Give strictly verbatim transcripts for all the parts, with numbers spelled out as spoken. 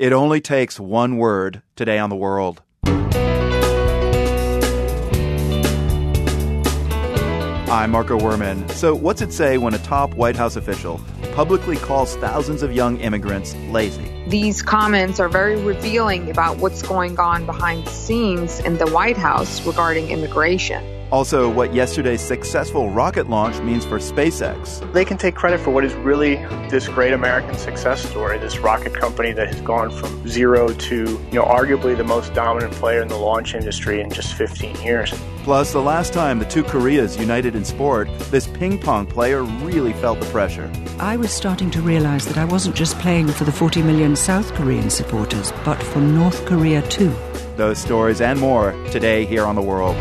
It only takes one word today on The World. I'm Marco Werman. So what's it say when a top White House official publicly calls thousands of young immigrants lazy? These comments are very revealing about what's going on behind the scenes in the White House regarding immigration. Also, what yesterday's successful rocket launch means for SpaceX. They can take credit for what is really this great American success story, this rocket company that has gone from zero to, you know, arguably the most dominant player in the launch industry in just fifteen years. Plus, the last time the two Koreas united in sport, this ping pong player really felt the pressure. I was starting to realize that I wasn't just playing for the forty million South Korean supporters, but for North Korea too. Those stories and more today here on The World.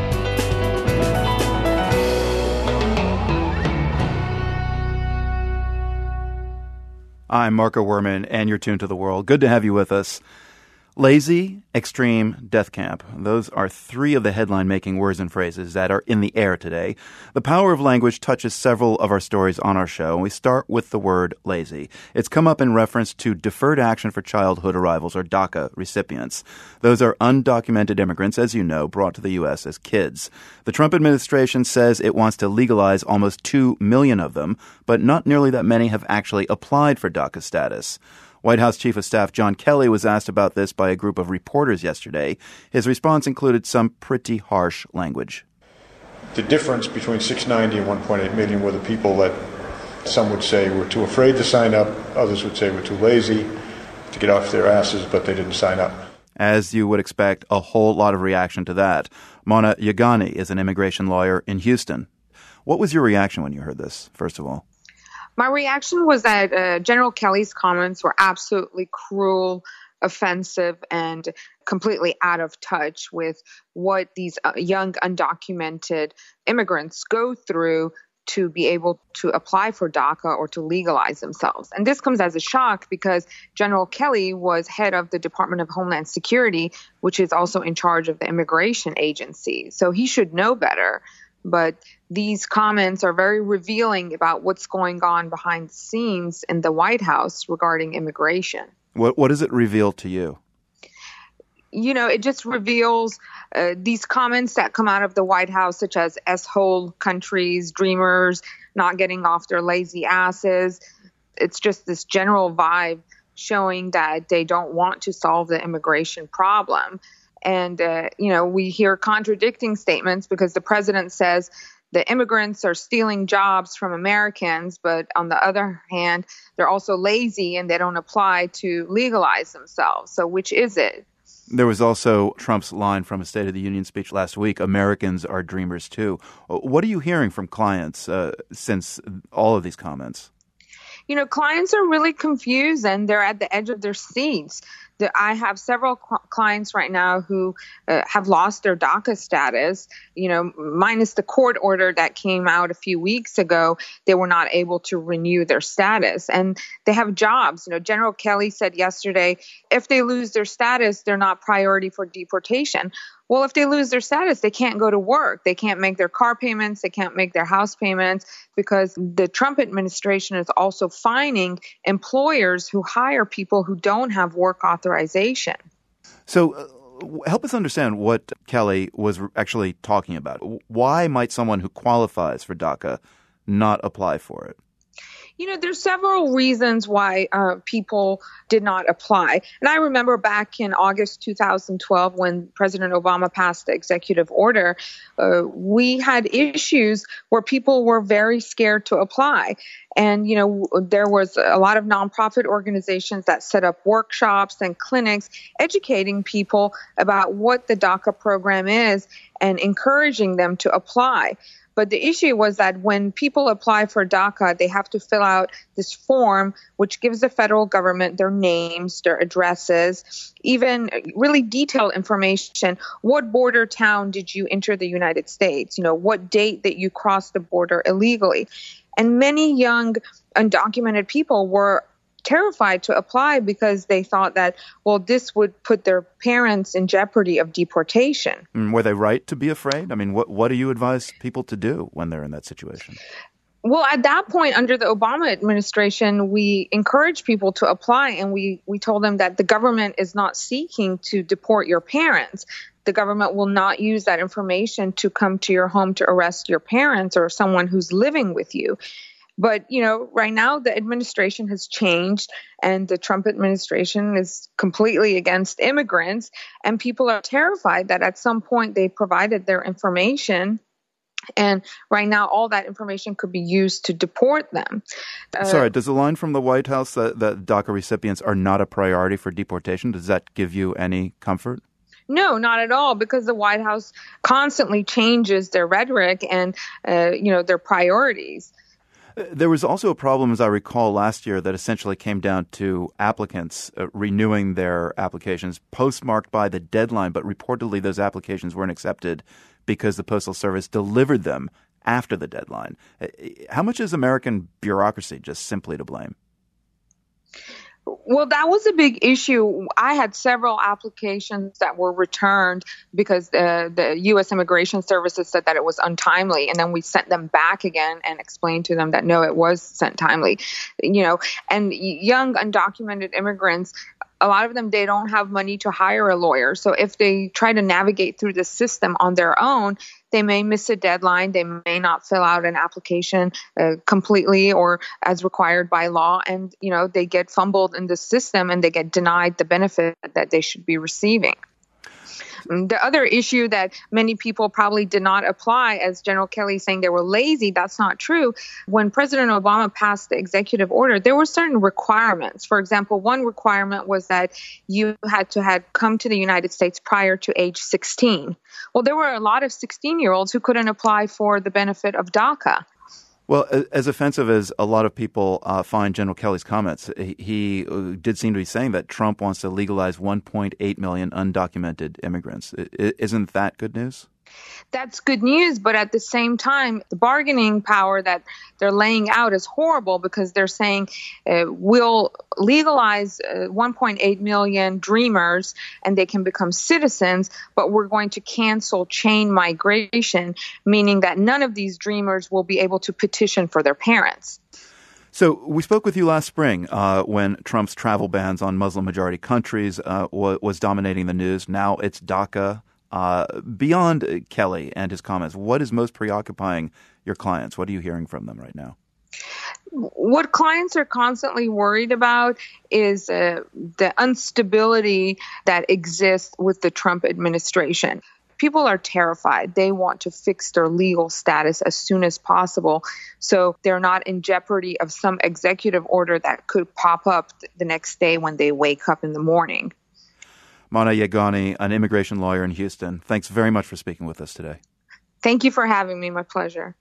I'm Marco Werman, and you're tuned to The World. Good to have you with us. Lazy, extreme, death camp. Those are three of the headline-making words and phrases that are in the air today. The power of language touches several of our stories on our show, and we start with the word lazy. It's come up in reference to Deferred Action for Childhood Arrivals, or DACA, recipients. Those are undocumented immigrants, as you know, brought to the U S as kids. The Trump administration says it wants to legalize almost two million of them, but not nearly that many have actually applied for DACA status. White House Chief of Staff John Kelly was asked about this by a group of reporters yesterday. His response included some pretty harsh language. The difference between six ninety and one point eight million were the people that some would say were too afraid to sign up, others would say were too lazy to get off their asses, but they didn't sign up. As you would expect, a whole lot of reaction to that. Mona Yagani is an immigration lawyer in Houston. What was your reaction when you heard this, first of all? My reaction was that uh, General Kelly's comments were absolutely cruel, offensive, and completely out of touch with what these uh, young undocumented immigrants go through to be able to apply for DACA or to legalize themselves. And this comes as a shock because General Kelly was head of the Department of Homeland Security, which is also in charge of the immigration agency. So he should know better. But these comments are very revealing about what's going on behind the scenes in the White House regarding immigration. What what does it reveal to you? You know, it just reveals uh, these comments that come out of the White House, such as S-hole countries, dreamers, not getting off their lazy asses. It's just this general vibe showing that they don't want to solve the immigration problem. And, uh, you know, we hear contradicting statements because the president says the immigrants are stealing jobs from Americans, but on the other hand, they're also lazy and they don't apply to legalize themselves. So which is it? There was also Trump's line from a State of the Union speech last week, Americans are dreamers too. What are you hearing from clients uh, since all of these comments? You know, clients are really confused and they're at the edge of their seats. I have several clients right now who uh, have lost their DACA status, you know, minus the court order that came out a few weeks ago. They were not able to renew their status and they have jobs. You know, General Kelly said yesterday, if they lose their status, they're not priority for deportation. Well, if they lose their status, they can't go to work. They can't make their car payments. They can't make their house payments because the Trump administration is also fining employers who hire people who don't have work authorization. So uh, help us understand what Kelly was actually talking about. Why might someone who qualifies for DACA not apply for it? You know, there's several reasons why uh, people did not apply. And I remember back in August two thousand twelve when President Obama passed the executive order, uh, we had issues where people were very scared to apply. And, you know, there was a lot of nonprofit organizations that set up workshops and clinics educating people about what the DACA program is and encouraging them to apply. But the issue was that when people apply for DACA, they have to fill out this form, which gives the federal government their names, their addresses, even really detailed information. What border town did you enter the United States? You know, what date that you crossed the border illegally? And many young undocumented people were terrified to apply because they thought that, well, this would put their parents in jeopardy of deportation. Were they right to be afraid? I mean, what what do you advise people to do when they're in that situation? Well, at that point, under the Obama administration, we encouraged people to apply, and we, we told them that the government is not seeking to deport your parents. The government will not use that information to come to your home to arrest your parents or someone who's living with you. But, you know, right now the administration has changed, and the Trump administration is completely against immigrants, and people are terrified that at some point they provided their information. And right now, all that information could be used to deport them. Uh, Sorry, does the line from the White House that, that DACA recipients are not a priority for deportation, does that give you any comfort? No, not at all, because the White House constantly changes their rhetoric and, uh, you know, their priorities. There was also a problem, as I recall, last year that essentially came down to applicants uh, renewing their applications postmarked by the deadline, but reportedly those applications weren't accepted because the Postal Service delivered them after the deadline. How much is American bureaucracy just simply to blame? Well, that was a big issue. I had several applications that were returned because the, the U S Immigration Services said that it was untimely. And then we sent them back again and explained to them that, no, it was sent timely. You know, and young undocumented immigrants, a lot of them, they don't have money to hire a lawyer. So if they try to navigate through the system on their own, they may miss a deadline. They may not fill out an application uh, completely or as required by law. And, you know, they get fumbled in the system and they get denied the benefit that they should be receiving. The other issue that many people probably did not apply, as General Kelly saying they were lazy, that's not true. When President Obama passed the executive order, there were certain requirements. For example, one requirement was that you had to have come to the United States prior to age sixteen. Well, there were a lot of sixteen-year-olds who couldn't apply for the benefit of DACA. Well, as offensive as a lot of people uh, find General Kelly's comments, he, he did seem to be saying that Trump wants to legalize one point eight million undocumented immigrants. I, isn't that good news? That's good news, but at the same time, the bargaining power that they're laying out is horrible because they're saying uh, we'll legalize uh, one point eight million dreamers and they can become citizens, but we're going to cancel chain migration, meaning that none of these dreamers will be able to petition for their parents. So we spoke with you last spring uh, when Trump's travel bans on Muslim-majority countries uh, w- was dominating the news. Now it's DACA. Uh, beyond Kelly and his comments, what is most preoccupying your clients? What are you hearing from them right now? What clients are constantly worried about is uh, the instability that exists with the Trump administration. People are terrified. They want to fix their legal status as soon as possible, so they're not in jeopardy of some executive order that could pop up the next day when they wake up in the morning. Mana Yagani, an immigration lawyer in Houston, thanks very much for speaking with us today. Thank you for having me. My pleasure.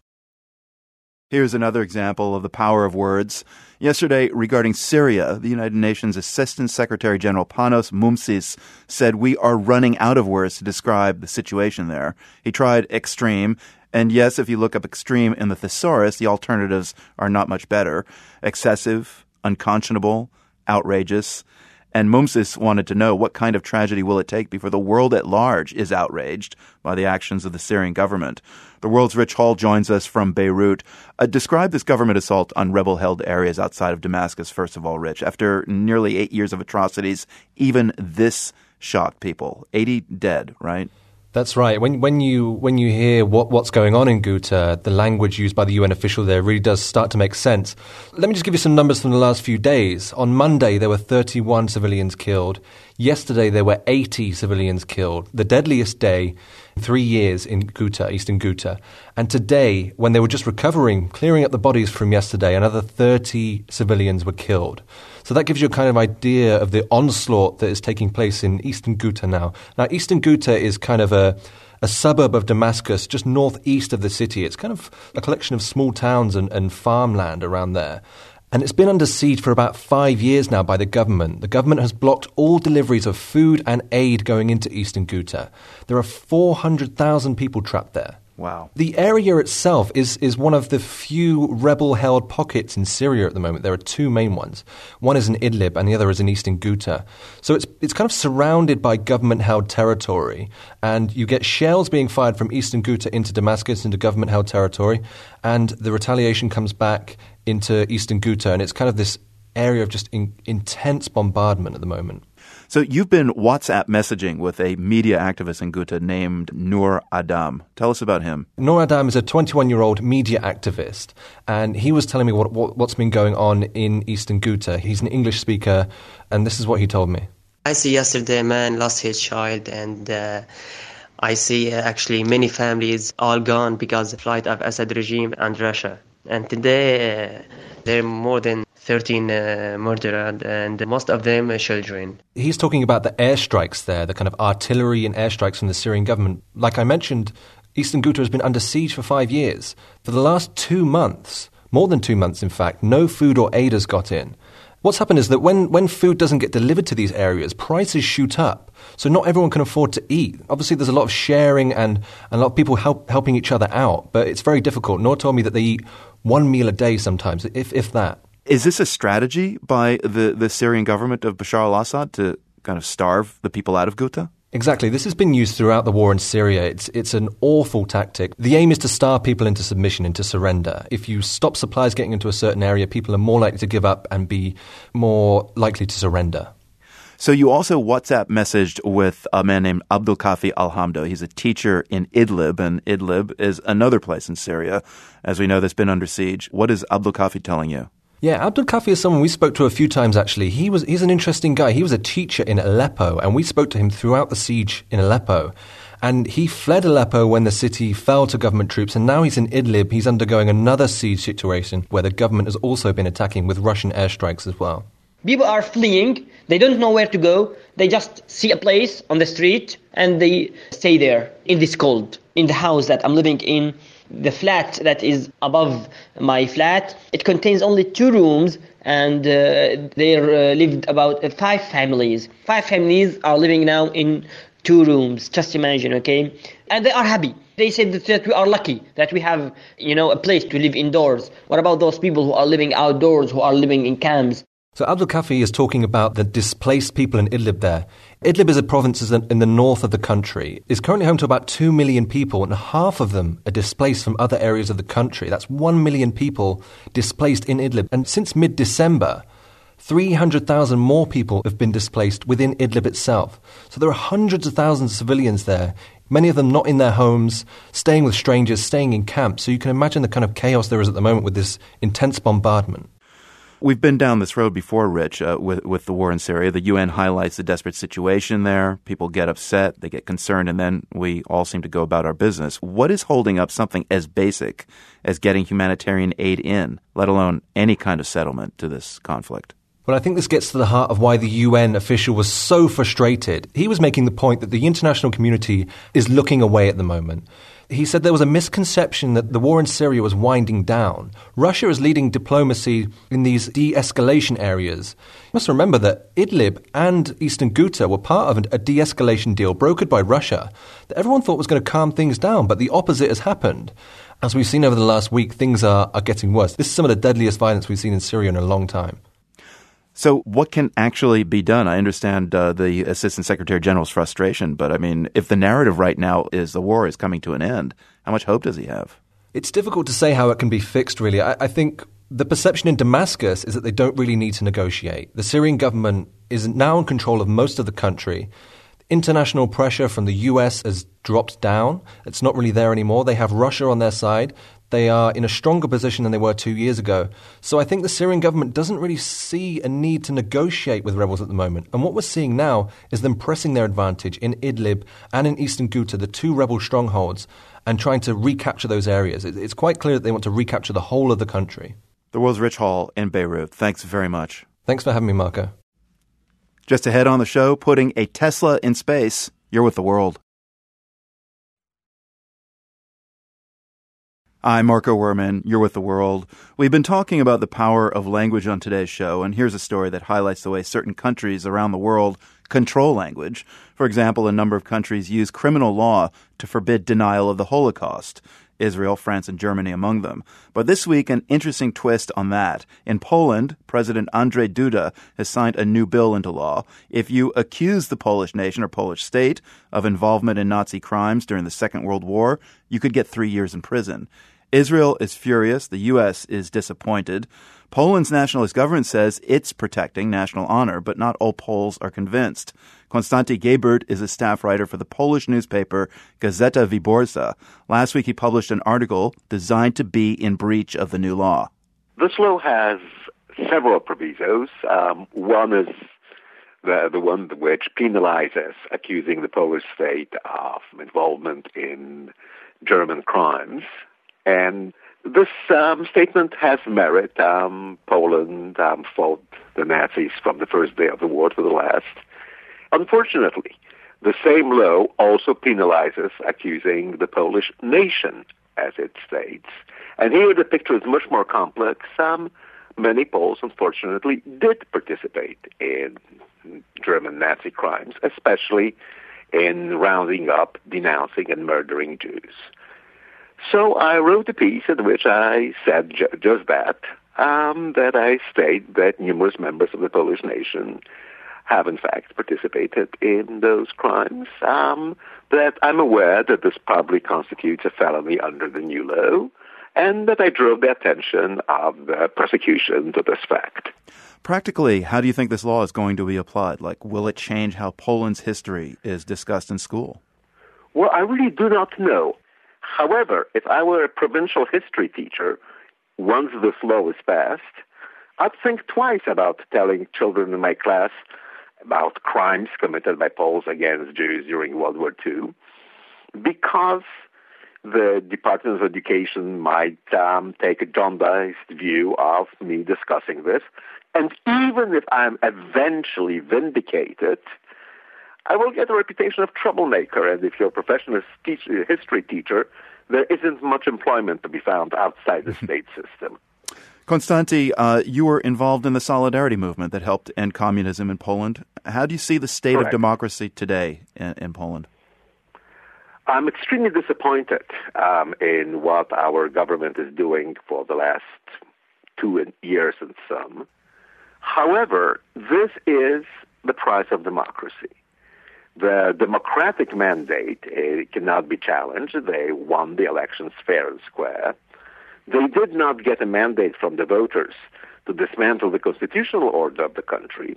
Here's another example of the power of words. Yesterday, regarding Syria, the United Nations Assistant Secretary General Panos Mumsis said we are running out of words to describe the situation there. He tried extreme. And yes, if you look up extreme in the thesaurus, the alternatives are not much better. Excessive, unconscionable, outrageous. And Mumsis wanted to know what kind of tragedy will it take before the world at large is outraged by the actions of the Syrian government. The world's Rich Hall joins us from Beirut. Uh, describe this government assault on rebel-held areas outside of Damascus, first of all, Rich. After nearly eight years of atrocities, even this shocked people. eighty dead, right? That's right. When when you when you hear what, what's going on in Ghouta, the language used by the U N official there really does start to make sense. Let me just give you some numbers from the last few days. On Monday, there were thirty-one civilians killed. Yesterday, there were eighty civilians killed. The deadliest day in three years in Ghouta, eastern Ghouta. And today, when they were just recovering, clearing up the bodies from yesterday, another thirty civilians were killed. So that gives you a kind of idea of the onslaught that is taking place in eastern Ghouta now. Now, eastern Ghouta is kind of a, a suburb of Damascus, just northeast of the city. It's kind of a collection of small towns and, and farmland around there. And it's been under siege for about five years now by the government. The government has blocked all deliveries of food and aid going into eastern Ghouta. There are four hundred thousand people trapped there. Wow. The area itself is, is one of the few rebel-held pockets in Syria at the moment. There are two main ones. One is in Idlib and the other is in eastern Ghouta. So it's it's kind of surrounded by government-held territory, and you get shells being fired from eastern Ghouta into Damascus, into government-held territory, and the retaliation comes back into eastern Ghouta, and it's kind of this area of just in, intense bombardment at the moment. So you've been WhatsApp messaging with a media activist in Ghouta named Noor Adam. Tell us about him. Noor Adam is a twenty-one-year-old media activist, and he was telling me what, what, what's been going on in eastern Ghouta. He's an English speaker, and this is what he told me. I see yesterday a man lost his child, and uh, I see uh, actually many families all gone because of the flight of Assad regime and Russia. And today uh, there are more than thirteen uh, murdered, and most of them are children. He's talking about the airstrikes there, the kind of artillery and airstrikes from the Syrian government. Like I mentioned, eastern Ghouta has been under siege for five years. For the last two months, more than two months in fact, no food or aid has got in. What's happened is that when, when food doesn't get delivered to these areas, prices shoot up. So not everyone can afford to eat. Obviously, there's a lot of sharing and, and a lot of people help, helping each other out, but it's very difficult. Noor told me that they eat one meal a day sometimes, if if that. Is this a strategy by the, the Syrian government of Bashar al-Assad to kind of starve the people out of Ghouta? Exactly. This has been used throughout the war in Syria. It's it's an awful tactic. The aim is to starve people into submission, into surrender. If you stop supplies getting into a certain area, people are more likely to give up and be more likely to surrender. So you also WhatsApp messaged with a man named Abdul Kafi Alhamdo. He's a teacher in Idlib, and Idlib is another place in Syria, as we know, that's been under siege. What is Abdul Kafi telling you? Yeah, Abdul Kafi is someone we spoke to a few times, actually. He was He's an interesting guy. He was a teacher in Aleppo, and we spoke to him throughout the siege in Aleppo. And he fled Aleppo when the city fell to government troops, and now he's in Idlib. He's undergoing another siege situation where the government has also been attacking with Russian airstrikes as well. People are fleeing. They don't know where to go. They just see a place on the street and they stay there in this cold. In the house that I'm living in, the flat that is above my flat, it contains only two rooms, and uh, there uh, lived about uh, five families. Five families are living now in two rooms. Just imagine, okay? And they are happy. They said that, that we are lucky that we have, you know, a place to live indoors. What about those people who are living outdoors, who are living in camps? So Abdul Kafi is talking about the displaced people in Idlib there. Idlib is a province in the north of the country. It's currently home to about two million people, and half of them are displaced from other areas of the country. That's one million people displaced in Idlib. And since mid-December, three hundred thousand more people have been displaced within Idlib itself. So there are hundreds of thousands of civilians there, many of them not in their homes, staying with strangers, staying in camps. So you can imagine the kind of chaos there is at the moment with this intense bombardment. We've been down this road before, Rich, uh, with, with the war in Syria. The U N highlights the desperate situation there. People get upset, they get concerned, and then we all seem to go about our business. What is holding up something as basic as getting humanitarian aid in, let alone any kind of settlement to this conflict? Well, I think this gets to the heart of why the U N official was so frustrated. He was making the point that the international community is looking away at the moment. He said there was a misconception that the war in Syria was winding down. Russia is leading diplomacy in these de-escalation areas. You must remember that Idlib and eastern Ghouta were part of a de-escalation deal brokered by Russia that everyone thought was going to calm things down, but the opposite has happened. As we've seen over the last week, things are, are getting worse. This is some of the deadliest violence we've seen in Syria in a long time. So what can actually be done? I understand uh, the Assistant Secretary General's frustration, but I mean, if the narrative right now is the war is coming to an end, how much hope does he have? It's difficult to say how it can be fixed, really. I, I think the perception in Damascus is that they don't really need to negotiate. The Syrian government is now in control of most of the country. International pressure from the U S has dropped down. It's not really there anymore. They have Russia on their side. They are in a stronger position than they were two years ago. So I think the Syrian government doesn't really see a need to negotiate with rebels at the moment. And what we're seeing now is them pressing their advantage in Idlib and in eastern Ghouta, the two rebel strongholds, and trying to recapture those areas. It's quite clear that they want to recapture the whole of the country. The world's Rich Hall in Beirut. Thanks very much. Thanks for having me, Marco. Just ahead on the show, putting a Tesla in space. You're with The World. I'm Marco Werman. You're with The World. We've been talking about the power of language on today's show, and here's a story that highlights the way certain countries around the world control language. For example, a number of countries use criminal law to forbid denial of the Holocaust. Israel, France, and Germany among them. But this week, an interesting twist on that. In Poland, President Andrzej Duda has signed a new bill into law. If you accuse the Polish nation or Polish state of involvement in Nazi crimes during the Second World War, you could get three years in prison. Israel is furious. The U S is disappointed. Poland's nationalist government says it's protecting national honor, but not all Poles are convinced. Konstanty Gebert is a staff writer for the Polish newspaper Gazeta Wyborcza. Last week he published an article designed to be in breach of the new law. This law has several provisos. Um, one is the, the one which penalizes accusing the Polish state of involvement in German crimes. And this um, statement has merit. Um, Poland um, fought the Nazis from the first day of the war to the last. Unfortunately, the same law also penalizes accusing the Polish nation, as it states. And here the picture is much more complex. Um, many Poles, unfortunately, did participate in German Nazi crimes, especially in rounding up, denouncing, and murdering Jews. So I wrote a piece in which I said ju- just that, um, that I state that numerous members of the Polish nation have in fact participated in those crimes, um, that I'm aware that this probably constitutes a felony under the new law, and that I drove the attention of the prosecution to this fact. Practically, how do you think this law is going to be applied? Like, will it change how Poland's history is discussed in school? Well, I really do not know. However, if I were a provincial history teacher, once this law is passed, I'd think twice about telling children in my class about crimes committed by Poles against Jews during World War Two, because the Department of Education might um, take a jaundiced view of me discussing this. And even if I'm eventually vindicated, I will get a reputation of troublemaker. And if you're a professional teach- history teacher, there isn't much employment to be found outside the state system. Konstanty, uh, you were involved in the Solidarity movement that helped end communism in Poland. How do you see the state Correct. of democracy today in, in Poland? I'm extremely disappointed um, in what our government is doing for the last two years and some. However, this is the price of democracy. The democratic mandate uh, cannot be challenged. They won the elections fair and square. They did not get a mandate from the voters to dismantle the constitutional order of the country.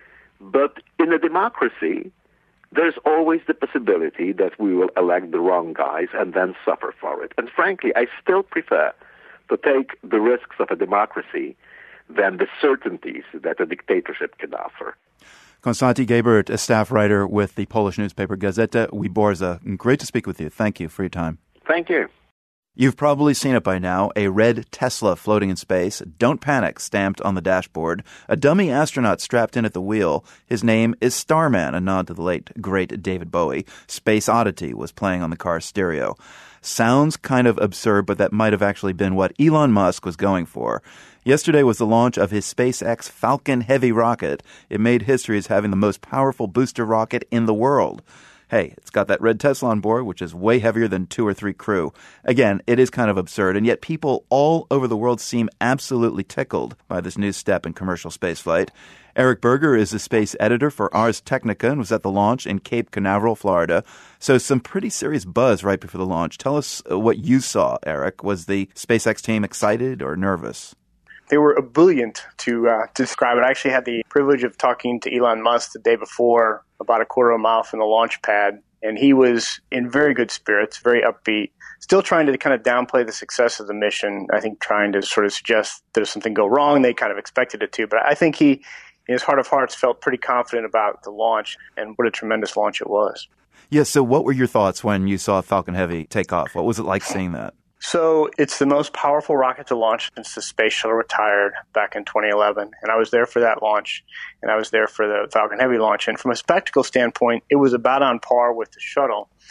But in a democracy, there's always the possibility that we will elect the wrong guys and then suffer for it. And frankly, I still prefer to take the risks of a democracy than the certainties that a dictatorship can offer. Konstanty Gebert, a staff writer with the Polish newspaper Gazeta Wyborcza. Great to speak with you. Thank you for your time. Thank you. You've probably seen it by now, a red Tesla floating in space. Don't panic, stamped on the dashboard. A dummy astronaut strapped in at the wheel. His name is Starman, a nod to the late, great David Bowie. Space Oddity was playing on the car's stereo. Sounds kind of absurd, but that might have actually been what Elon Musk was going for. Yesterday was the launch of his SpaceX Falcon Heavy rocket. It made history as having the most powerful booster rocket in the world. Hey, it's got that red Tesla on board, which is way heavier than two or three crew. Again, it is kind of absurd, and yet people all over the world seem absolutely tickled by this new step in commercial spaceflight. Eric Berger is the space editor for Ars Technica and was at the launch in Cape Canaveral, Florida. So some pretty serious buzz right before the launch. Tell us what you saw, Eric. Was the SpaceX team excited or nervous? They were ebullient, to uh, describe it. I actually had the privilege of talking to Elon Musk the day before, about a quarter of a mile from the launch pad, and he was in very good spirits, very upbeat, still trying to kind of downplay the success of the mission. I think trying to sort of suggest there's something go wrong. They kind of expected it to, but I think he, in his heart of hearts, felt pretty confident about the launch and what a tremendous launch it was. Yeah, so what were your thoughts when you saw Falcon Heavy take off? What was it like seeing that? So it's the most powerful rocket to launch since the Space Shuttle retired back in twenty eleven. And I was there for that launch, and I was there for the Falcon Heavy launch. And from a spectacle standpoint, it was about on par with the shuttle.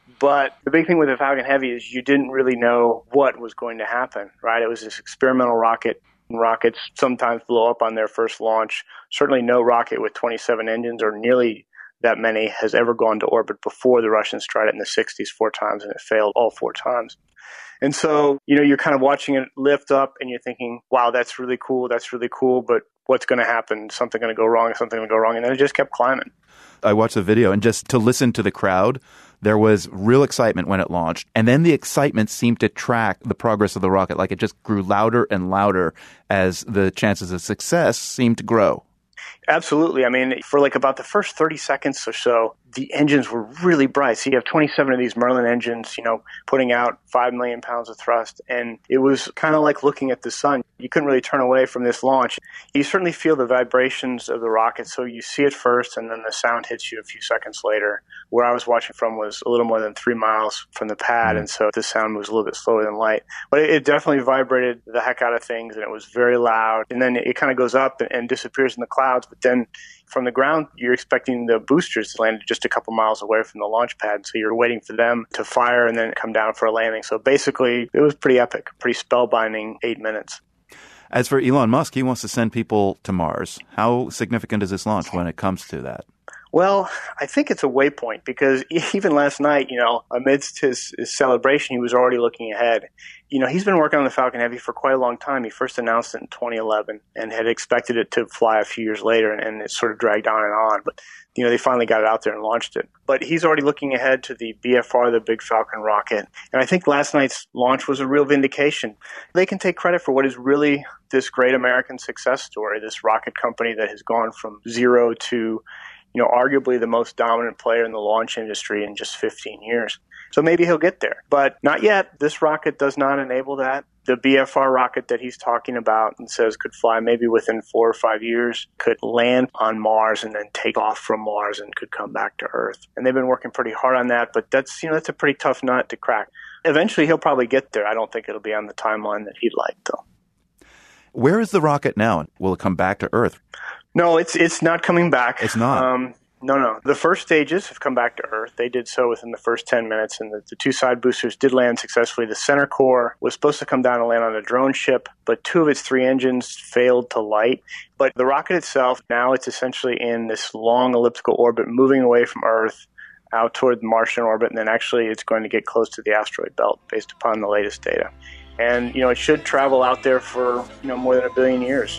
But the big thing with the Falcon Heavy is you didn't really know what was going to happen, right? It was this experimental rocket. Rockets sometimes blow up on their first launch. Certainly no rocket with twenty-seven engines or nearly that many has ever gone to orbit before. The Russians tried it in the sixties four times, and it failed all four times. And so, you know, you're kind of watching it lift up, and you're thinking, wow, that's really cool, that's really cool, but what's going to happen? Something going to go wrong, something going to go wrong, and then it just kept climbing. I watched the video, and just to listen to the crowd, there was real excitement when it launched, and then the excitement seemed to track the progress of the rocket, like it just grew louder and louder as the chances of success seemed to grow. Absolutely. I mean, for like about the first thirty seconds or so, the engines were really bright. So you have twenty-seven of these Merlin engines, you know, putting out five million pounds of thrust. And it was kind of like looking at the sun. You couldn't really turn away from this launch. You certainly feel the vibrations of the rocket. So you see it first, and then the sound hits you a few seconds later. Where I was watching from was a little more than three miles from the pad. Mm-hmm. And so the sound was a little bit slower than light. But it, it definitely vibrated the heck out of things, and it was very loud. And then it kind of goes up and, and disappears in the clouds. But then from the ground, you're expecting the boosters to land just a couple miles away from the launch pad. So you're waiting for them to fire and then come down for a landing. So basically, it was pretty epic, pretty spellbinding eight minutes. As for Elon Musk, he wants to send people to Mars. How significant is this launch when it comes to that? Well, I think it's a waypoint because even last night, you know, amidst his, his celebration, he was already looking ahead. You know, he's been working on the Falcon Heavy for quite a long time. He first announced it in twenty eleven and had expected it to fly a few years later, and, and it sort of dragged on and on. But, you know, they finally got it out there and launched it. But he's already looking ahead to the B F R, the Big Falcon rocket. And I think last night's launch was a real vindication. They can take credit for what is really this great American success story, this rocket company that has gone from zero to, you know, arguably the most dominant player in the launch industry in just fifteen years. So maybe he'll get there, but not yet. This rocket does not enable that. The B F R rocket that he's talking about and says could fly maybe within four or five years, could land on Mars and then take off from Mars and could come back to Earth. And they've been working pretty hard on that, but that's, you know, that's a pretty tough nut to crack. Eventually he'll probably get there. I don't think it'll be on the timeline that he'd like, though. Where is the rocket now? Will it come back to Earth? No, it's it's not coming back. It's not? Um, no, no. The first stages have come back to Earth. They did so within the first ten minutes, and the, the two side boosters did land successfully. The center core was supposed to come down and land on a drone ship, but two of its three engines failed to light. But the rocket itself, now it's essentially in this long elliptical orbit, moving away from Earth out toward the Martian orbit, and then actually it's going to get close to the asteroid belt based upon the latest data. And, you know, it should travel out there for, you know, more than a billion years.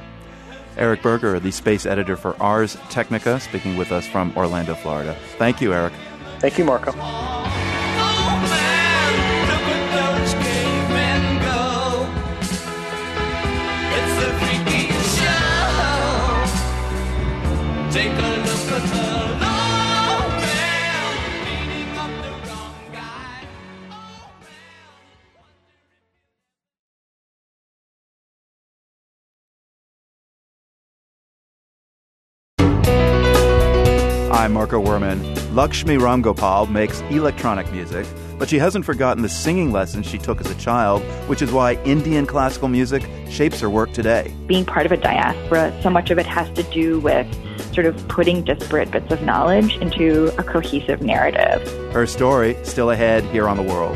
Eric Berger, the space editor for Ars Technica, speaking with us from Orlando, Florida. Thank you, Eric. Thank you, Marco. Take a look at the long man beating up the wrong guy. I'm Marco Werman. Lakshmi Ramgopal makes electronic music, but she hasn't forgotten the singing lessons she took as a child, which is why Indian classical music shapes her work today. Being part of a diaspora, so much of it has to do with sort of putting disparate bits of knowledge into a cohesive narrative. Her story still ahead here on The World.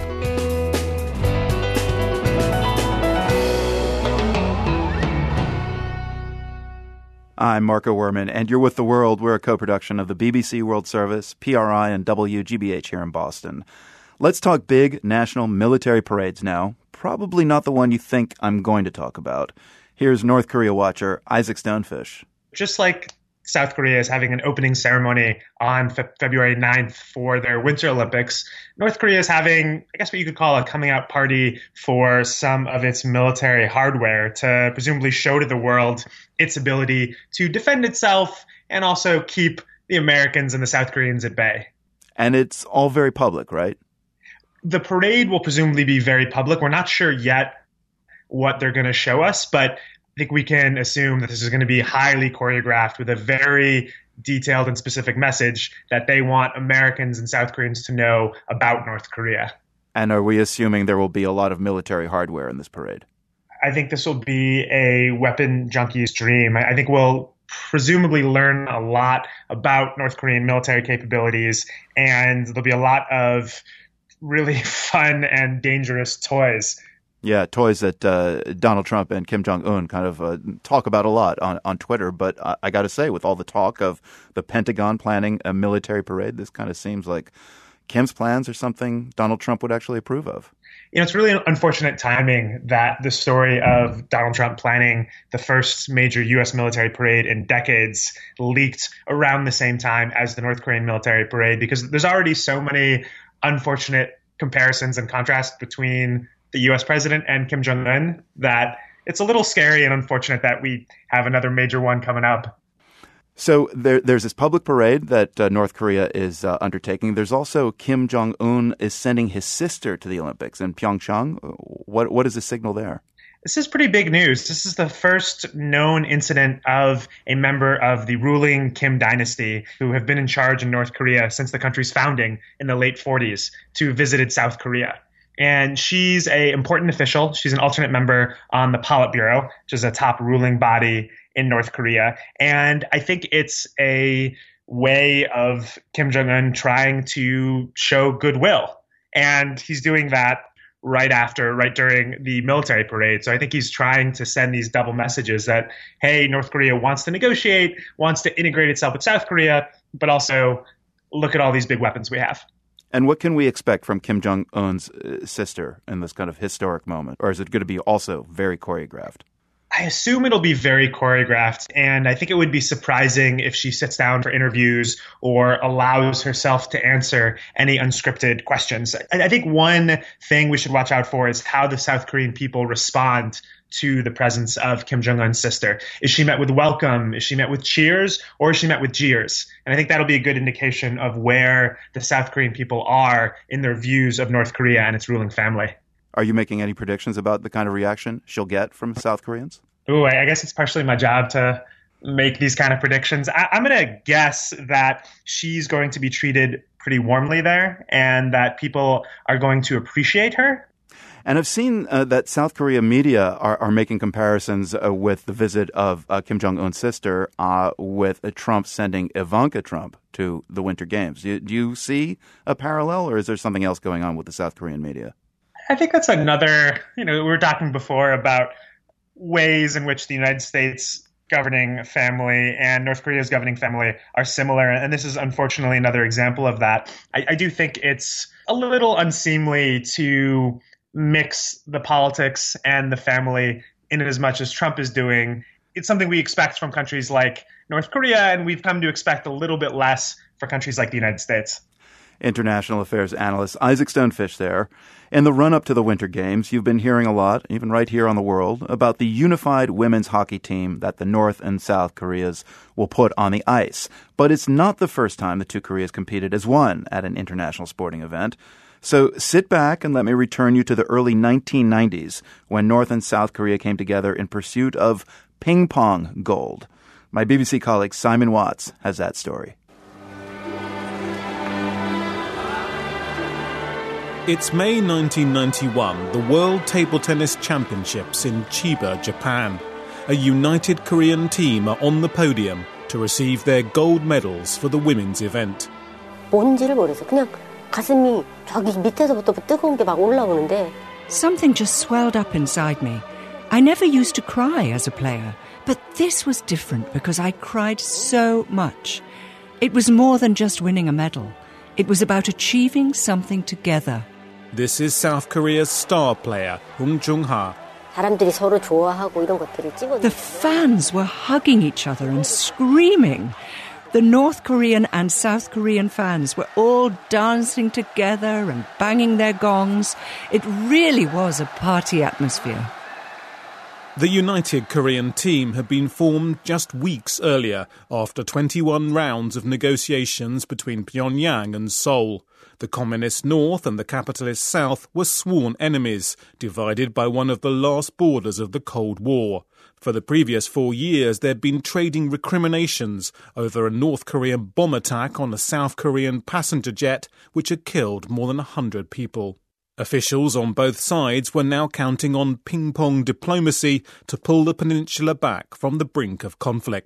I'm Marco Werman, and you're with The World. We're a co-production of the B B C World Service, P R I, and W G B H here in Boston. Let's talk big national military parades now. Probably not the one you think I'm going to talk about. Here's North Korea watcher Isaac Stonefish. Just like South Korea is having an opening ceremony on Fe- February ninth for their Winter Olympics, North Korea is having, I guess what you could call a coming out party for some of its military hardware to presumably show to the world its ability to defend itself and also keep the Americans and the South Koreans at bay. And it's all very public, right? The parade will presumably be very public. We're not sure yet what they're going to show us, but I think we can assume that this is going to be highly choreographed with a very detailed and specific message that they want Americans and South Koreans to know about North Korea. And are we assuming there will be a lot of military hardware in this parade? I think this will be a weapon junkie's dream. I think we'll presumably learn a lot about North Korean military capabilities, and there'll be a lot of really fun and dangerous toys. Yeah, toys that uh, Donald Trump and Kim Jong-un kind of uh, talk about a lot on, on Twitter. But I, I got to say, with all the talk of the Pentagon planning a military parade, this kind of seems like Kim's plans are something Donald Trump would actually approve of. You know, it's really unfortunate timing that the story of Donald Trump planning the first major U S military parade in decades leaked around the same time as the North Korean military parade, because there's already so many unfortunate comparisons and contrasts between the U S president and Kim Jong-un that it's a little scary and unfortunate that we have another major one coming up. So there, there's this public parade that uh, North Korea is uh, undertaking. There's also Kim Jong-un is sending his sister to the Olympics in Pyeongchang. What what is the signal there? This is pretty big news. This is the first known incident of a member of the ruling Kim dynasty, who have been in charge in North Korea since the country's founding in the late forties, to visited South Korea. And she's a important official. She's an alternate member on the Politburo, which is a top ruling body in North Korea. And I think it's a way of Kim Jong-un trying to show goodwill. And he's doing that right after, right during the military parade. So I think he's trying to send these double messages that, hey, North Korea wants to negotiate, wants to integrate itself with South Korea, but also look at all these big weapons we have. And what can we expect from Kim Jong-un's uh, sister in this kind of historic moment? Or is it going to be also very choreographed? I assume it'll be very choreographed, and I think it would be surprising if she sits down for interviews or allows herself to answer any unscripted questions. I think one thing we should watch out for is how the South Korean people respond to the presence of Kim Jong-un's sister. Is she met with welcome? Is she met with cheers? Or is she met with jeers? And I think that'll be a good indication of where the South Korean people are in their views of North Korea and its ruling family. Are you making any predictions about the kind of reaction she'll get from South Koreans? Ooh, I guess it's partially my job to make these kind of predictions. I, I'm going to guess that she's going to be treated pretty warmly there and that people are going to appreciate her. And I've seen uh, that South Korea media are, are making comparisons uh, with the visit of uh, Kim Jong-un's sister uh, with uh, Trump sending Ivanka Trump to the Winter Games. Do you, do you see a parallel, or is there something else going on with the South Korean media? I think that's another, you know, we were talking before about ways in which the United States governing family and North Korea's governing family are similar. And this is unfortunately another example of that. I, I do think it's a little unseemly to mix the politics and the family in as much as Trump is doing. It's something we expect from countries like North Korea, and we've come to expect a little bit less for countries like the United States. International affairs analyst Isaac Stonefish there. In the run-up to the Winter Games, you've been hearing a lot, even right here on The World, about the unified women's hockey team that the North and South Koreas will put on the ice. But it's not the first time the two Koreas competed as one at an international sporting event. So sit back and let me return you to the early nineteen nineties when North and South Korea came together in pursuit of ping pong gold. My B B C colleague Simon Watts has that story. It's May nineteen ninety-one, the World Table Tennis Championships in Chiba, Japan. A united Korean team are on the podium to receive their gold medals for the women's event. 뭔지를 모르겠어. 그냥 가슴이 저기 밑에서부터 뜨거운 게 막 올라오는데. Something just swelled up inside me. I never used to cry as a player, but this was different because I cried so much. It was more than just winning a medal. It was about achieving something together. This is South Korea's star player, Hung Jung-ha. 사람들이 서로 좋아하고 이런 것들을 찍어. The fans were hugging each other and screaming. The North Korean and South Korean fans were all dancing together and banging their gongs. It really was a party atmosphere. The united Korean team had been formed just weeks earlier after twenty-one rounds of negotiations between Pyongyang and Seoul. The communist North and the capitalist South were sworn enemies, divided by one of the last borders of the Cold War. For the previous four years, there had been trading recriminations over a North Korean bomb attack on a South Korean passenger jet, which had killed more than one hundred people. Officials on both sides were now counting on ping-pong diplomacy to pull the peninsula back from the brink of conflict.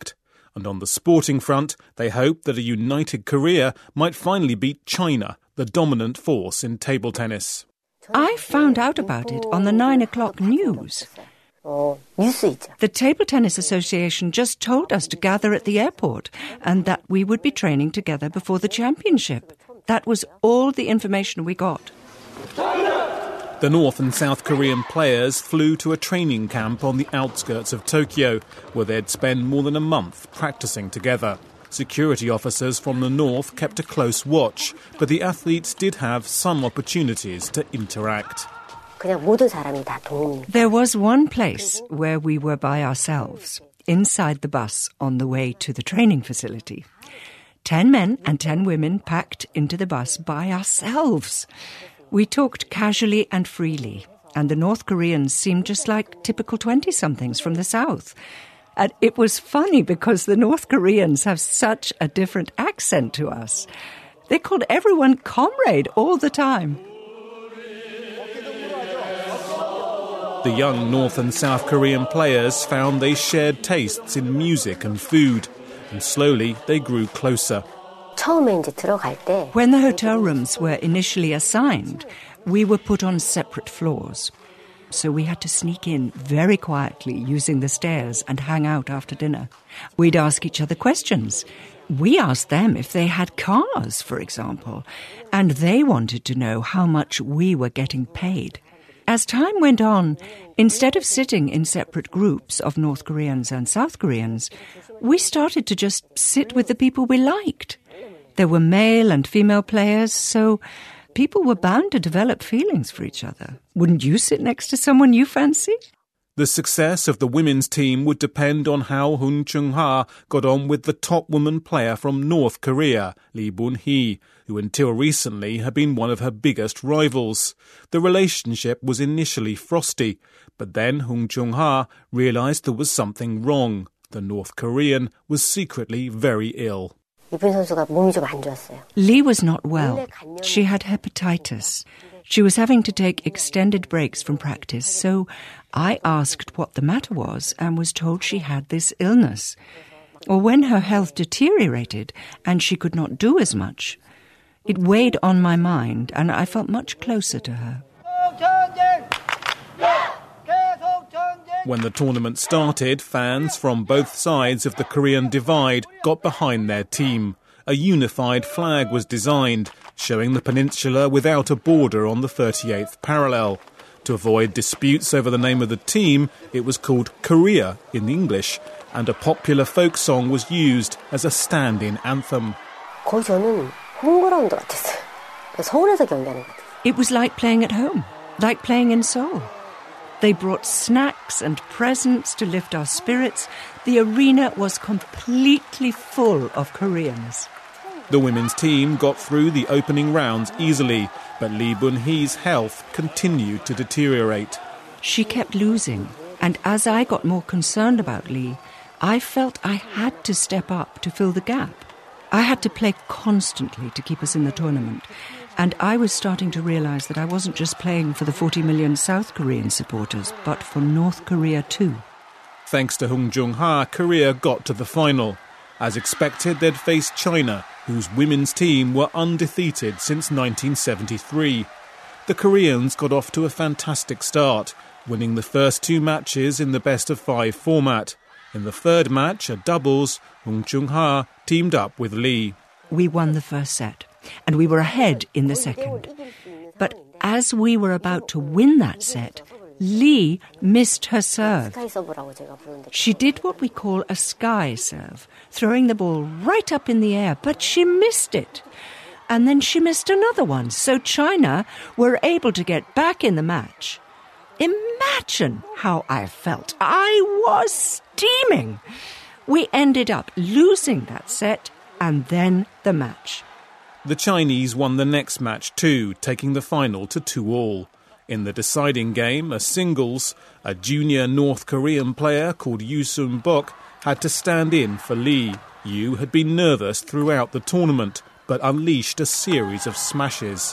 And on the sporting front, they hope that a united Korea might finally beat China, the dominant force in table tennis. I found out about it on the nine o'clock news. The Table Tennis Association just told us to gather at the airport and that we would be training together before the championship. That was all the information we got. The North and South Korean players flew to a training camp on the outskirts of Tokyo, where they'd spend more than a month practicing together. Security officers from the North kept a close watch, but the athletes did have some opportunities to interact. There was one place where we were by ourselves, inside the bus on the way to the training facility. Ten men and ten women packed into the bus by ourselves. We talked casually and freely, and the North Koreans seemed just like typical twenty-somethings from the South. And it was funny because the North Koreans have such a different accent to us. They called everyone comrade all the time. The young North and South Korean players found they shared tastes in music and food, and slowly they grew closer. When the hotel rooms were initially assigned, we were put on separate floors. So we had to sneak in very quietly using the stairs and hang out after dinner. We'd ask each other questions. We asked them if they had cars, for example, and they wanted to know how much we were getting paid. As time went on, instead of sitting in separate groups of North Koreans and South Koreans, we started to just sit with the people we liked. There were male and female players, so people were bound to develop feelings for each other. Wouldn't you sit next to someone you fancy? The success of the women's team would depend on how Hun Chung-ha got on with the top woman player from North Korea, Lee Bun-hee, who until recently had been one of her biggest rivals. The relationship was initially frosty, but then Hun Chung-ha realised there was something wrong. The North Korean was secretly very ill. Lee was not well. She had hepatitis. She was having to take extended breaks from practice, so I asked what the matter was and was told she had this illness. Or when her health deteriorated and she could not do as much, it weighed on my mind and I felt much closer to her. When the tournament started, fans from both sides of the Korean divide got behind their team. A unified flag was designed, showing the peninsula without a border on the thirty-eighth parallel. To avoid disputes over the name of the team, it was called Korea in English, and a popular folk song was used as a stand-in anthem. It was like playing at home, like playing in Seoul. They brought snacks and presents to lift our spirits. The arena was completely full of Koreans. The women's team got through the opening rounds easily, but Lee Bun-hee's health continued to deteriorate. She kept losing, and as I got more concerned about Lee, I felt I had to step up to fill the gap. I had to play constantly to keep us in the tournament, and I was starting to realise that I wasn't just playing for the forty million South Korean supporters, but for North Korea too. Thanks to Hun Chung-ha, Korea got to the final. As expected, they'd face China, whose women's team were undefeated since nineteen seventy-three. The Koreans got off to a fantastic start, winning the first two matches in the best-of-five format. In the third match, a doubles, Hun Chung-ha teamed up with Lee. We won the first set, and we were ahead in the second. But as we were about to win that set, Lee missed her serve. She did what we call a sky serve, throwing the ball right up in the air, but she missed it. And then she missed another one, so China were able to get back in the match. Imagine how I felt. I was steaming. We ended up losing that set and then the match. The Chinese won the next match too, taking the final to two all. In the deciding game, a singles, a junior North Korean player called Yoo Sun-bok had to stand in for Lee. Yoo had been nervous throughout the tournament, but unleashed a series of smashes.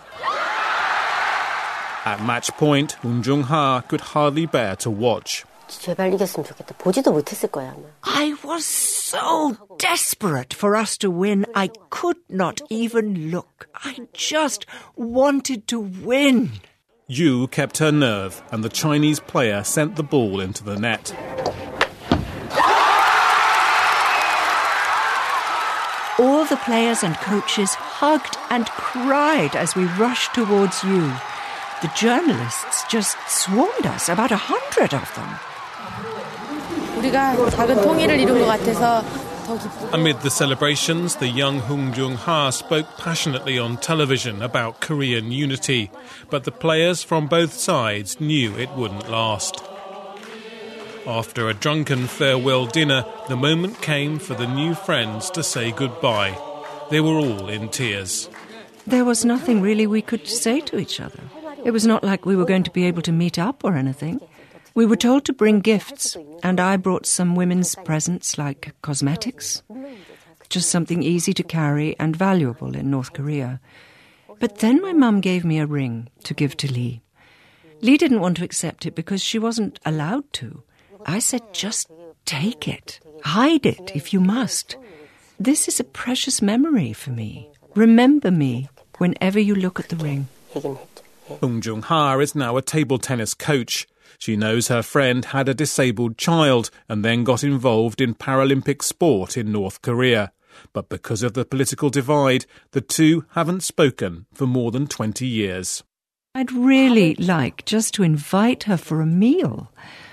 At match point, Hun Chung-ha could hardly bear to watch. 제발 이겼으면 좋겠다. 보지도 못했을 거야, 아마. I was so desperate for us to win, I could not even look. I just wanted to win. Yu kept her nerve, and the Chinese player sent the ball into the net. All the players and coaches hugged and cried as we rushed towards Yu. The journalists just swarmed us, about a hundred of them. 우리가 작은 통일을 이룬 것 같아서 더 기쁘고. Amid the celebrations, the young Hung Jung-ha spoke passionately on television about Korean unity, but the players from both sides knew it wouldn't last. After a drunken farewell dinner, the moment came for the new friends to say goodbye. They were all in tears. There was nothing really we could say to each other. It was not like we were going to be able to meet up or anything. We were told to bring gifts, and I brought some women's presents like cosmetics. Just something easy to carry and valuable in North Korea. But then my mum gave me a ring to give to Lee. Lee didn't want to accept it because she wasn't allowed to. I said, just take it. Hide it if you must. This is a precious memory for me. Remember me whenever you look at the ring. Hung Jung-ha is now a table tennis coach. She knows her friend had a disabled child and then got involved in Paralympic sport in North Korea. But because of the political divide, the two haven't spoken for more than twenty years. I'd really like just to invite her for a meal.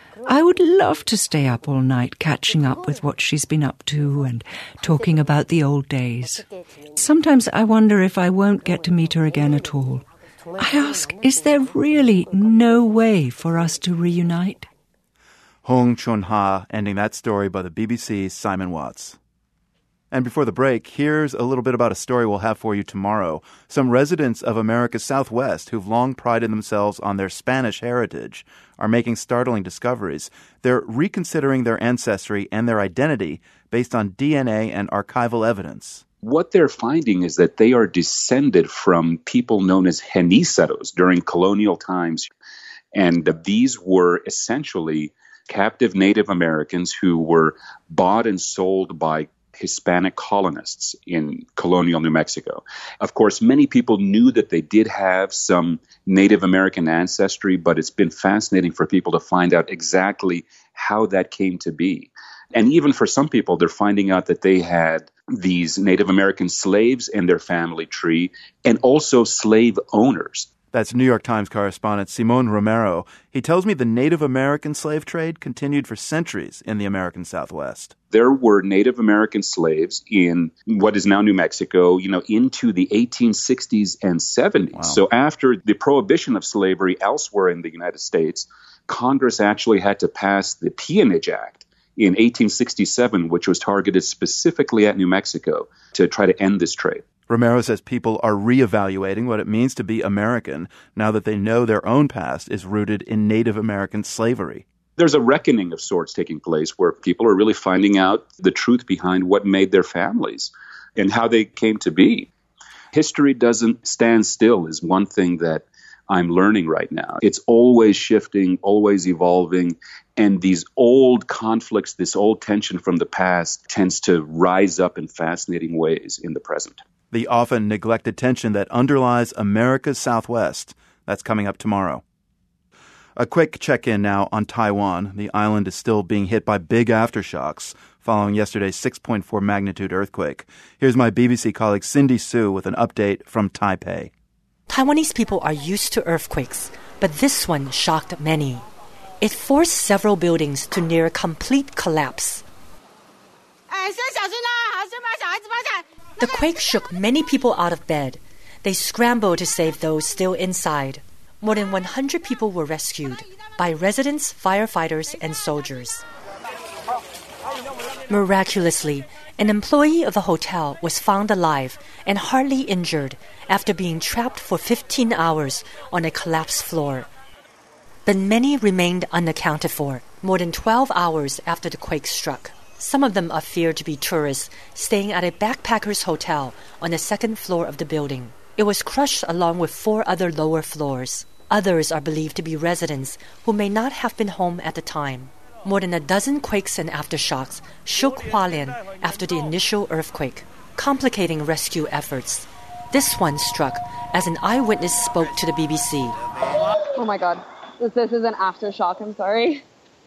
I would love to stay up all night catching up with what she's been up to and talking about the old days. Sometimes I wonder if I won't get to meet her again at all. I ask, is there really no way for us to reunite? Hong Chun-ha ending that story by the B B C's Simon Watts. And before the break, here's a little bit about a story we'll have for you tomorrow. Some residents of America's Southwest who've long prided themselves on their Spanish heritage are making startling discoveries. They're reconsidering their ancestry and their identity based on D N A and archival evidence. What they're finding is that they are descended from people known as Genízaros during colonial times. And these were essentially captive Native Americans who were bought and sold by Hispanic colonists in colonial New Mexico. Of course, many people knew that they did have some Native American ancestry, but it's been fascinating for people to find out exactly how that came to be. And even for some people, they're finding out that they had these Native American slaves in their family tree and also slave owners. That's New York Times correspondent Simon Romero. He tells me the Native American slave trade continued for centuries in the American Southwest. There were Native American slaves in what is now New Mexico, you know, into the eighteen sixties and seventies. Wow. So after the prohibition of slavery elsewhere in the United States, Congress actually had to pass the Peonage Act in eighteen sixty-seven, which was targeted specifically at New Mexico to try to end this trade. Romero says people are reevaluating what it means to be American now that they know their own past is rooted in Native American slavery. There's a reckoning of sorts taking place where people are really finding out the truth behind what made their families and how they came to be. History doesn't stand still is one thing that I'm learning right now. It's always shifting, always evolving, and these old conflicts, this old tension from the past tends to rise up in fascinating ways in the present. The often neglected tension that underlies America's Southwest. That's coming up tomorrow. A quick check-in now on Taiwan. The island is still being hit by big aftershocks following yesterday's six point four magnitude earthquake. Here's my B B C colleague Cindy Su with an update from Taipei. Taiwanese people are used to earthquakes, but this one shocked many. It forced several buildings to near complete collapse. The quake shook many people out of bed. They scrambled to save those still inside. More than one hundred people were rescued by residents, firefighters, and soldiers. Miraculously, an employee of the hotel was found alive and hardly injured after being trapped for fifteen hours on a collapsed floor. But many remained unaccounted for, more than twelve hours after the quake struck. Some of them are feared to be tourists staying at a backpackers' hotel on the second floor of the building. It was crushed along with four other lower floors. Others are believed to be residents who may not have been home at the time. More than a dozen quakes and aftershocks shook Hualien after the initial earthquake, complicating rescue efforts. This one struck as an eyewitness spoke to the B B C. Oh my God. This, this is an aftershock, I'm sorry.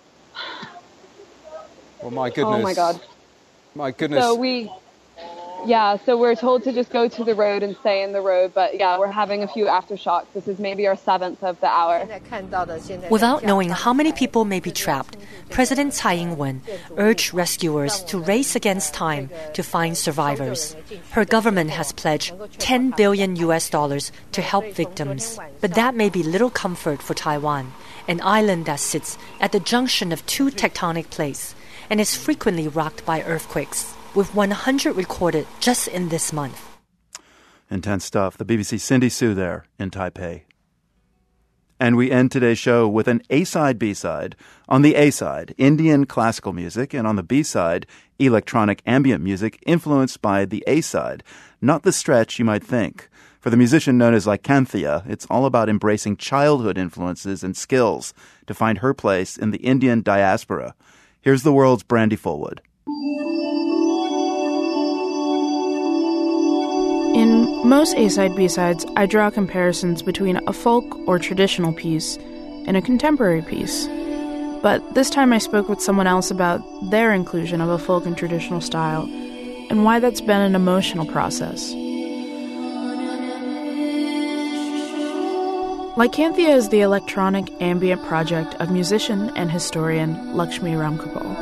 Well, my goodness. Oh my God. My goodness. So we, yeah, so we're told to just go to the road and stay in the road. But yeah, we're having a few aftershocks. This is maybe our seventh of the hour. Without knowing how many people may be trapped, President Tsai Ing-wen urged rescuers to race against time to find survivors. Her government has pledged ten billion U S dollars to help victims. But that may be little comfort for Taiwan, an island that sits at the junction of two tectonic plates and is frequently rocked by earthquakes, with one hundred recorded just in this month. Intense stuff. The B B C's Cindy Sue there in Taipei. And we end today's show with an A-side, B-side. On the A-side, Indian classical music, and on the B-side, electronic ambient music influenced by the A-side. Not the stretch you might think. For the musician known as Lycanthia, it's all about embracing childhood influences and skills to find her place in the Indian diaspora. Here's the world's Brandy Fullwood. In most A-side, B-sides, I draw comparisons between a folk or traditional piece and a contemporary piece. But this time I spoke with someone else about their inclusion of a folk and traditional style and why that's been an emotional process. Lycanthia is the electronic ambient project of musician and historian Lakshmi Ramgopal.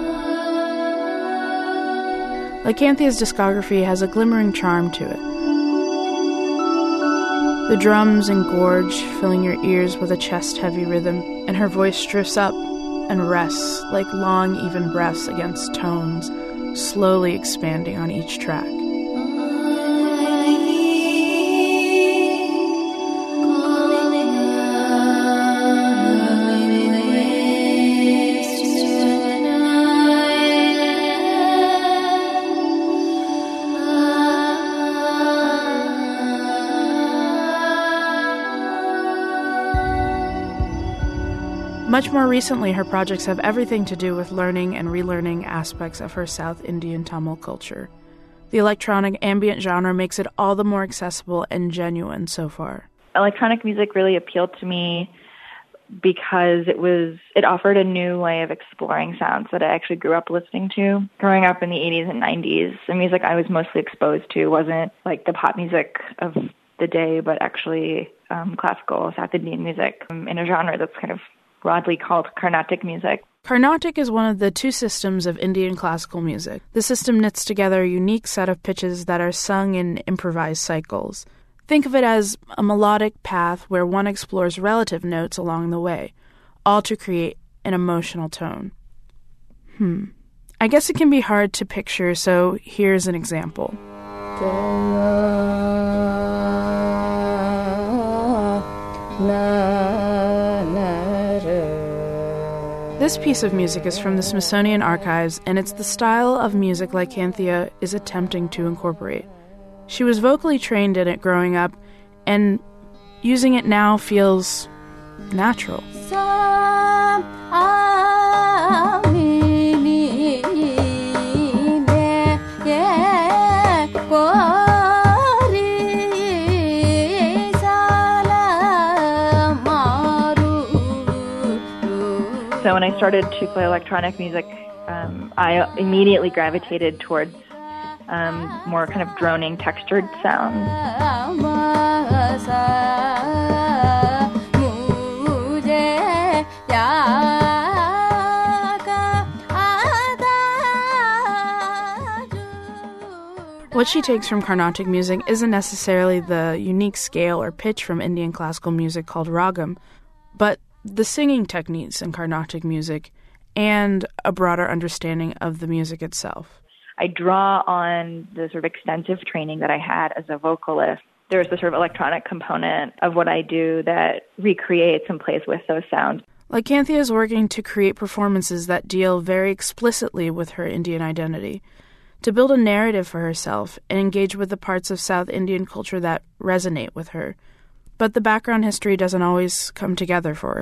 Lycanthia's discography has a glimmering charm to it. The drums engorge, filling your ears with a chest-heavy rhythm, and her voice drifts up and rests like long, even breaths against tones, slowly expanding on each track. Much more recently, her projects have everything to do with learning and relearning aspects of her South Indian Tamil culture. The electronic ambient genre makes it all the more accessible and genuine so far. Electronic music really appealed to me because it was it offered a new way of exploring sounds that I actually grew up listening to. Growing up in the eighties and nineties, the music I was mostly exposed to wasn't like the pop music of the day, but actually um, classical South Indian music um, in a genre that's kind of broadly called Carnatic music. Carnatic is one of the two systems of Indian classical music. The system knits together a unique set of pitches that are sung in improvised cycles. Think of it as a melodic path where one explores relative notes along the way, all to create an emotional tone. Hmm. I guess it can be hard to picture, so here's an example. This piece of music is from the Smithsonian Archives, and it's the style of music Lycanthia is attempting to incorporate. She was vocally trained in it growing up, and using it now feels natural. So when I started to play electronic music, um, I immediately gravitated towards um, more kind of droning, textured sounds. What she takes from Carnatic music isn't necessarily the unique scale or pitch from Indian classical music called ragam, but the singing techniques in Carnatic music and a broader understanding of the music itself. I draw on the sort of extensive training that I had as a vocalist. There's the sort of electronic component of what I do that recreates and plays with those sounds. Lycanthia is working to create performances that deal very explicitly with her Indian identity, to build a narrative for herself and engage with the parts of South Indian culture that resonate with her. But the background history doesn't always come together for her.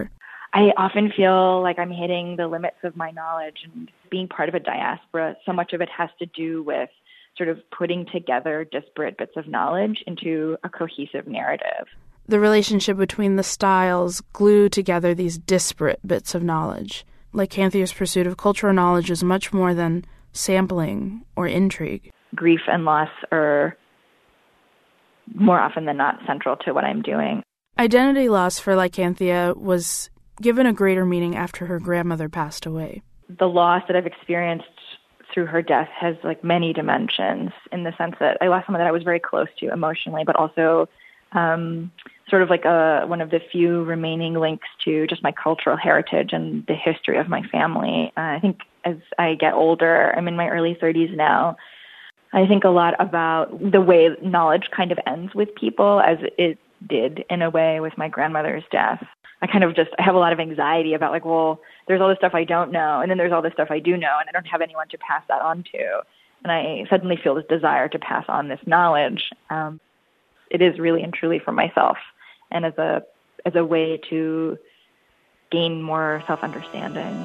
I often feel like I'm hitting the limits of my knowledge, and being part of a diaspora, so much of it has to do with sort of putting together disparate bits of knowledge into a cohesive narrative. The relationship between the styles glue together these disparate bits of knowledge. Lycanthia's pursuit of cultural knowledge is much more than sampling or intrigue. Grief and loss are more often than not central to what I'm doing. Identity loss for Lycanthia was given a greater meaning after her grandmother passed away. The loss that I've experienced through her death has like many dimensions, in the sense that I lost someone that I was very close to emotionally, but also um, sort of like a, one of the few remaining links to just my cultural heritage and the history of my family. Uh, I think as I get older, I'm in my early thirties now, I think a lot about the way knowledge kind of ends with people, as it did in a way with my grandmother's death. I kind of just I have a lot of anxiety about like, well, there's all this stuff I don't know, and then there's all this stuff I do know, and I don't have anyone to pass that on to. And I suddenly feel this desire to pass on this knowledge. Um, it is really and truly for myself, and as a as a way to gain more self-understanding.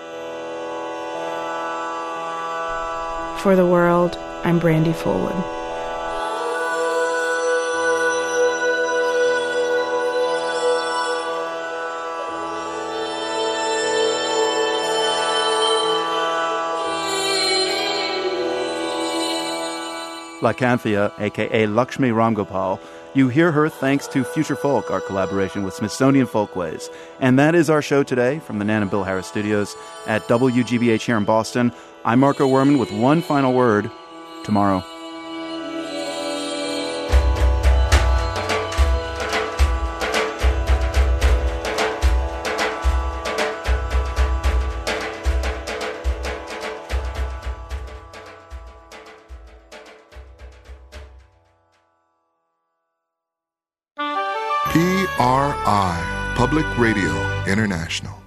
For the world, I'm Brandy Fullwood. Lycanthia, a k a. Lakshmi Ramgopal. You hear her thanks to Future Folk, our collaboration with Smithsonian Folkways. And that is our show today from the Nan and Bill Harris Studios at W G B H here in Boston. I'm Marco Werman with one final word. Tomorrow. P R I, Public Radio International.